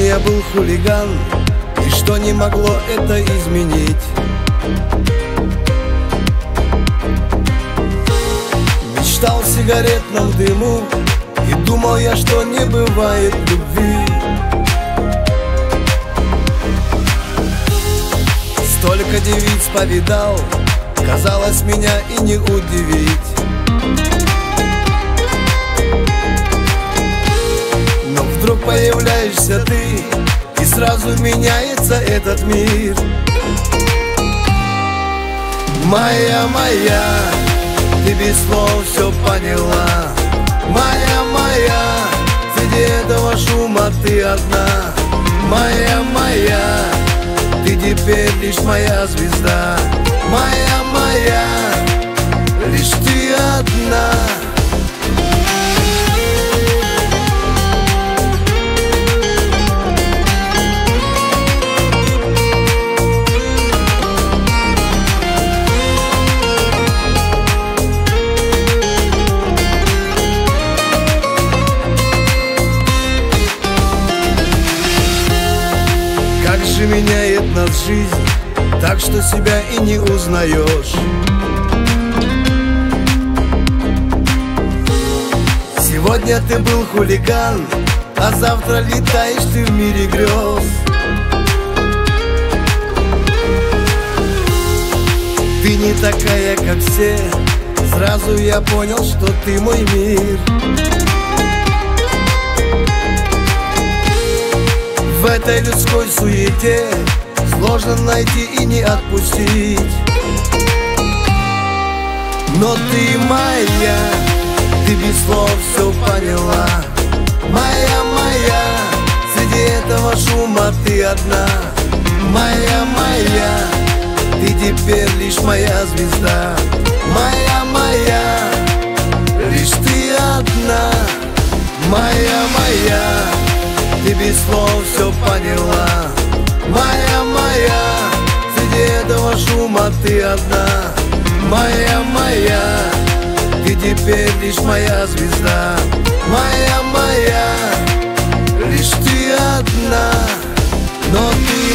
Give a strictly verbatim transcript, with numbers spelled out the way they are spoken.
жизни я был хулиган, и что не могло это изменить. Мечтал в сигаретном дыму, и думал я, что не бывает любви. Столько девиц повидал, казалось, меня и не удивить. Но вдруг появляешься ты, и сразу меняется этот мир. Моя, моя, ты без слов все поняла. Моя, моя, среди этого шума ты одна. Моя, моя, ты теперь лишь моя звезда. Моя, моя, лишь ты одна. Как же меняет нас жизнь, так что себя и не узнаешь. Сегодня ты был хулиган, а завтра летаешь ты в мире грез. Ты не такая, как все, сразу я понял, что ты мой мир. В этой людской суете сложно найти и не отпустить. Но ты моя, ты без слов все поняла. Моя, моя, среди этого шума ты одна. Моя, моя, ты теперь лишь моя звезда. Моя, моя, лишь ты одна. Моя, моя, ты без слов все поняла. Моя, моя, среди этого шума ты одна. Моя, моя, ты теперь лишь моя звезда. Моя, моя, лишь ты одна. Но ты